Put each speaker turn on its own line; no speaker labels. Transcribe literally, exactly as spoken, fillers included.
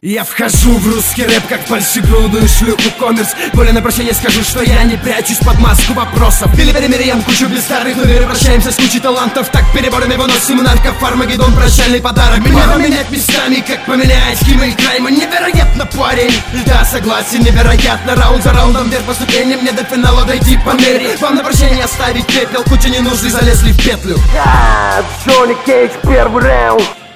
Я вхожу в русский рэп, как большегрудую шлюху коммерс. Более на прощение скажу, что я не прячусь под маску вопросов. Или перемеряем кучу бездарных номер, прощаемся с кучей талантов. Так переборами выносим наркофармагеддон, прощальный подарок. Меня поменять местами, как поменять Кима и Крайма. Невероятно, парень, да, согласен, невероятно. Раунд за раундом, вверх по ступеням, мне до финала дойти по мере. Вам на прощение оставить пепел, куча ненужных залезли в петлю.
А, Джонни Кейдж, первый раунд.